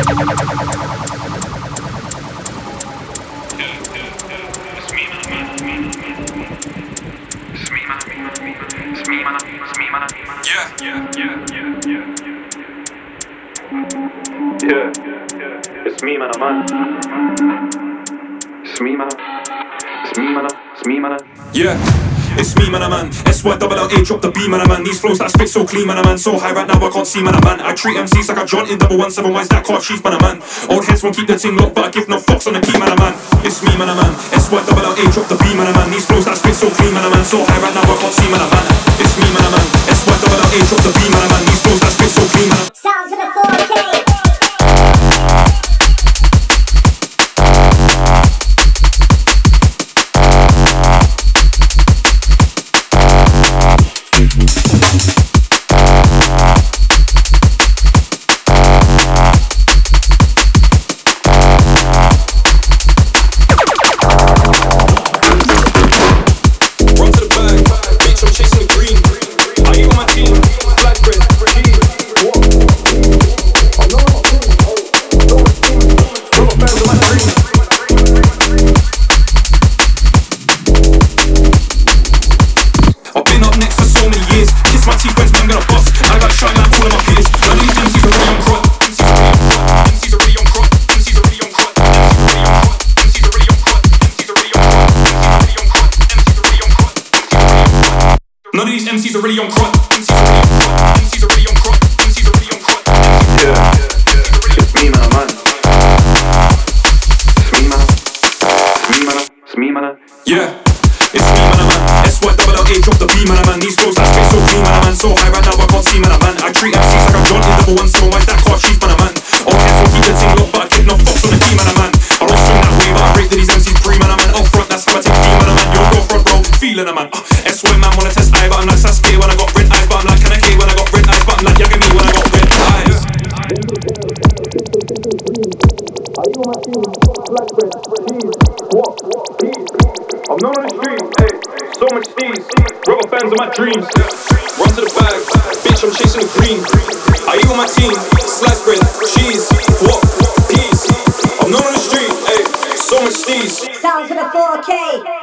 It's me, man, man. It's me, man. It's me, man. It's me, man. Yeah. It's me, man, SY-double-L-A, drop the B, man. These flows that spit so clean, man. So high right now, I can't see, man. I treat MCs like a John in 117. Why's that car cheap, man? Old heads won't keep the ting locked, but I give no fucks on the key, man. It's me, man. SY-double-L-A, drop the B, man. These flows that spit so clean, man. So high right now, I can't see, man. It's me, man. SY-double-L-A, drop the B, man. These flows that spit so clean, man. Sounds of the 4K. None of these MCs are really on crud. MCs are really on crud. MCs are really on crud. Yeah. It's me, man. It's me, man. It's me, man. It's me, man. Yeah. It's me, man. SY-double-L-A, drop the B, man. These flows that spit so clean, man. So high right now, I can't see, man. I treat MCs like a John in 117. Why's that car cheap, man? Old heads won't keep the ting locked, but I give no fucks on the key, man. I don't swing that way, but I rate that these MCs pre, man. Up front, that's how I take the man. Yo, go front row, feeling a man. SY man wanna test I, but I'm like Sasuke when I got red eyes, but I'm like Kaneki when I got red eyes, but I'm like Yagami when I got red eyes. I'm known on the street, hey, so much steez. Rubber fans are my dreams. Run to the bag, bitch, I'm chasing the green. I eat with my team, slice bread, cheese, what, peas. I'm known on the street, hey, so much steez. Sounds of the 4K.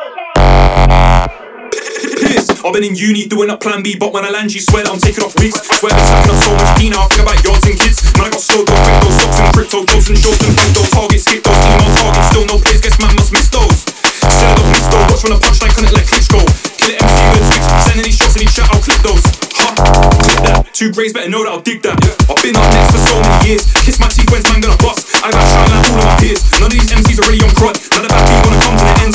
I've been in uni doing a plan B, but when I land you swear that I'm taking off wigs. Swear I've been stacking up so much P now, I think about yards and kids. Man, I got slow dope, quick those stocks and crypto, jokes and shows and think those targets, hit those email targets, still no plays, guess man must miss those. Said I don't miss those, watch when the punchline couldn't let Klitschko. Kill it MC with tricks, sending these shots and each chat, I'll clip those. Clip that, 2 grades better know that I'll dig that. I've been up next for so many years, kiss my teeth when's man gonna bust. I got shine like all of my peers, none of these MCs are really on crud. None of that beat wanna come to the ends